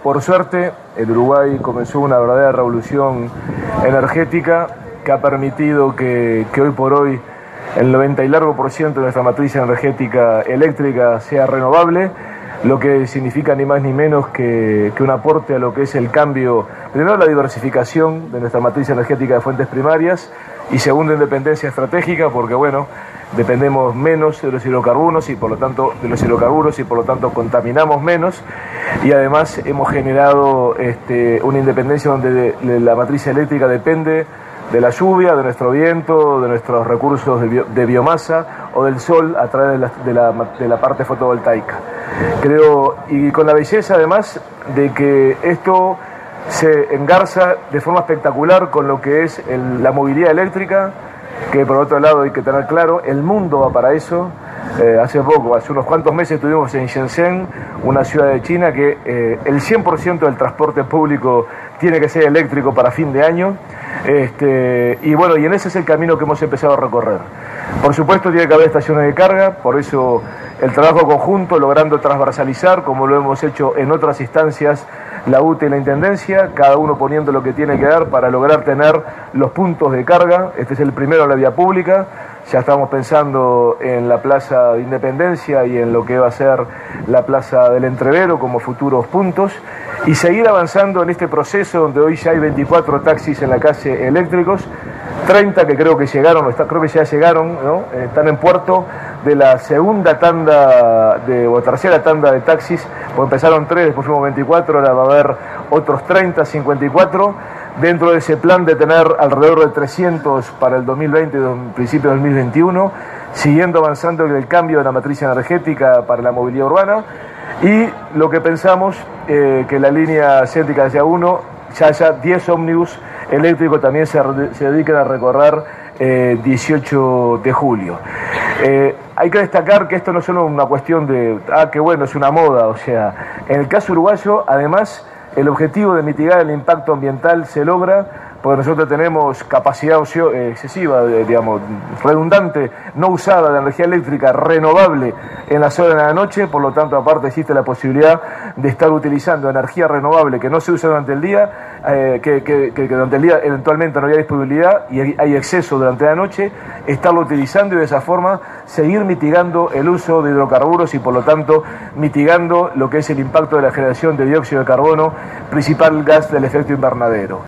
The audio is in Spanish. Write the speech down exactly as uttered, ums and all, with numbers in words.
por suerte, el Uruguay comenzó una verdadera revolución energética que ha permitido que, que hoy por hoy el noventa y largo por ciento de nuestra matriz energética eléctrica sea renovable, lo que significa ni más ni menos que, que un aporte a lo que es el cambio, primero la diversificación de nuestra matriz energética de fuentes primarias y segundo independencia estratégica, porque bueno, dependemos menos de los hidrocarburos y por lo tanto de los hidrocarburos y por lo tanto contaminamos menos, y además hemos generado este, una independencia donde de, de la matriz eléctrica depende de la lluvia, de nuestro viento, de nuestros recursos de, bio, de biomasa o del sol a través de la, de, la, de la parte fotovoltaica. Creo, y con la belleza además de que esto se engarza de forma espectacular con lo que es el, la movilidad eléctrica, que por otro lado hay que tener claro, el mundo va para eso. Eh, hace poco, hace unos cuantos meses estuvimos en Shenzhen, una ciudad de China que eh, el cien por ciento del transporte público tiene que ser eléctrico para fin de año. Este, y bueno, y en ese es el camino que hemos empezado a recorrer. Por supuesto tiene que haber estaciones de carga, por eso el trabajo conjunto, logrando transversalizar, como lo hemos hecho en otras instancias, la U T E y la Intendencia, cada uno poniendo lo que tiene que dar para lograr tener los puntos de carga. Este es el primero en la vía pública. Ya estamos pensando en la Plaza de Independencia y en lo que va a ser la Plaza del Entrevero como futuros puntos, y seguir avanzando en este proceso donde hoy ya hay veinticuatro taxis en la calle eléctricos, treinta que creo que llegaron, creo que ya llegaron, ¿no? Están en puerto de la segunda tanda de, o tercera tanda de taxis, pues empezaron tres, después fuimos veinticuatro, ahora va a haber otros treinta, cincuenta y cuatro, dentro de ese plan de tener alrededor de trescientos para el dos mil veinte y principio del dos mil veintiuno, siguiendo avanzando en el cambio de la matriz energética para la movilidad urbana, y lo que pensamos, eh, que la línea céntrica hacia uno, ya haya diez ómnibus eléctricos también se, se dediquen a recorrer eh, dieciocho de julio. Eh, hay que destacar que esto no es solo una cuestión de, ah, qué bueno, es una moda, o sea, en el caso uruguayo, además, el objetivo de mitigar el impacto ambiental se logra porque nosotros tenemos capacidad excesiva, digamos, redundante, no usada de energía eléctrica renovable en las horas de la noche, por lo tanto, aparte existe la posibilidad de estar utilizando energía renovable que no se usa durante el día, eh, que, que, que durante el día eventualmente no había disponibilidad y hay exceso durante la noche, estarlo utilizando y de esa forma seguir mitigando el uso de hidrocarburos y por lo tanto mitigando lo que es el impacto de la generación de dióxido de carbono, principal gas del efecto invernadero.